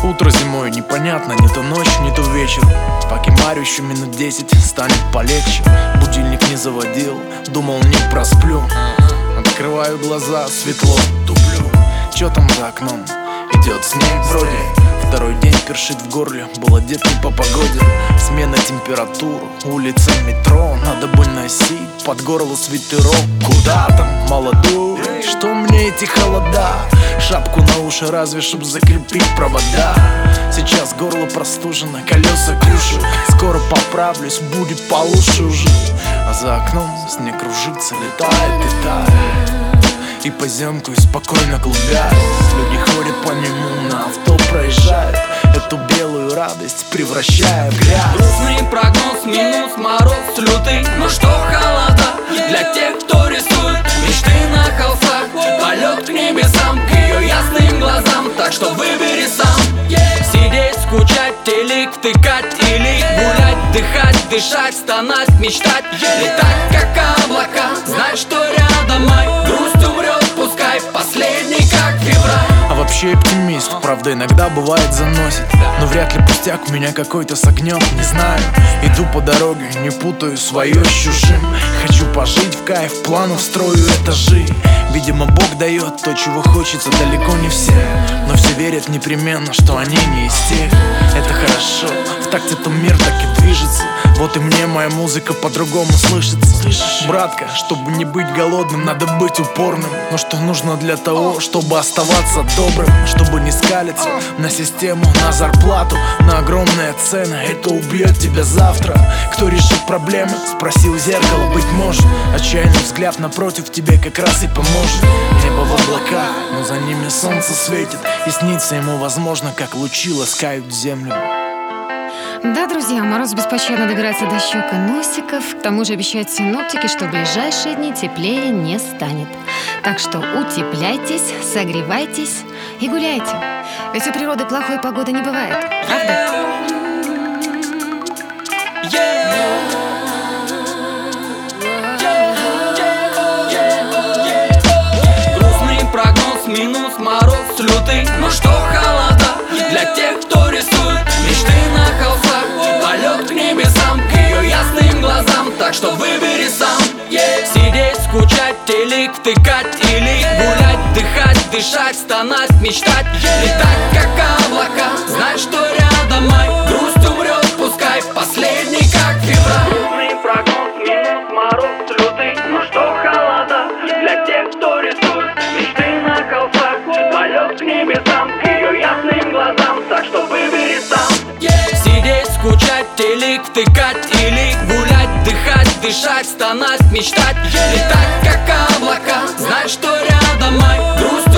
Утро зимой непонятно, не то ночь, не то вечер. Покемарю еще минут 10, станет полегче. Будильник не заводил, думал не просплю. Открываю глаза, светло, туплю. Чё там за окном? Идет снег вроде. Второй день першит в горле, был одет не по погоде. Смена температур, улица, метро. Надо бы носить под горло свитерок. Куда там, молодой? Что мне эти холода? Шапку на уши разве, чтоб закрепить провода. Сейчас горло простужено, колеса крушат. Скоро поправлюсь, будет получше уже. А за окном снег кружится, летает, летает. И поземкую спокойно клубясь. Люди ходят по нему, на авто проезжают. Эту белую радость превращая в грязь. Грустный прогноз, минус, мороз лютый. Но что холода для тех, кто рисует мечты на холстах. Полет к небесам, к ее ясным глазам. Так что выбери сам. Сидеть, скучать, телек втыкать или гулять, дыхать, дышать, стонать, мечтать. Летать, как облака, знать, что рядом май. Грусть умрет, пускай последний, как февраль. А вообще оптимист, правда иногда бывает заносит. Но вряд ли пустяк меня какой-то согнет, не знаю. Иду по дороге, не путаю свое с чужим. Хочу пожить в кайф, планов строю этажи. Видимо, Бог дает то, чего хочется далеко не все. Но все верят непременно, что они не из тех. Это хорошо, в такте то мир так и движется. Вот и мне моя музыка по-другому слышится. Братка, чтобы не быть голодным, надо быть упорным. Но что нужно для того, чтобы оставаться добрым? Чтобы не скалиться на систему, на зарплату, на огромные цены. Это убьет тебя завтра. Кто решит проблемы? Спроси у зеркала, быть может. Отчаянный взгляд напротив тебе как раз и поможет. Небо в облаках, но за ними солнце светит. И снится ему, возможно, как лучи ласкают землю. Да, друзья, мороз беспощадно добирается до щек и носиков. К тому же обещают синоптики, что в ближайшие дни теплее не станет. Так что утепляйтесь, согревайтесь и гуляйте. Ведь у природы плохой погоды не бывает, правда? Грустный прогноз, минус, мороз лютый. Но что холода для тех, кто рисует мечты на холстах. Полет к небесам, к ее ясным глазам. Так что выбери сам. Сидеть, скучать, телек втыкать или гулять, дыхать, дышать, стонать, мечтать. Летать, как облака, знать, что рядом май. Грусть умрет, пускай последний, как февраль. Грустный прогноз, минус, мороз лютый. Но что холода для тех, кто рисует мечты на холстах. Полет к небесам, к ее ясным глазам. Так что выбери сам. Сидеть, скучать, телек втыкать или гулять, дыхать, дышать, стонать, мечтать. Летать, как облака, знать, что рядом май. Грусть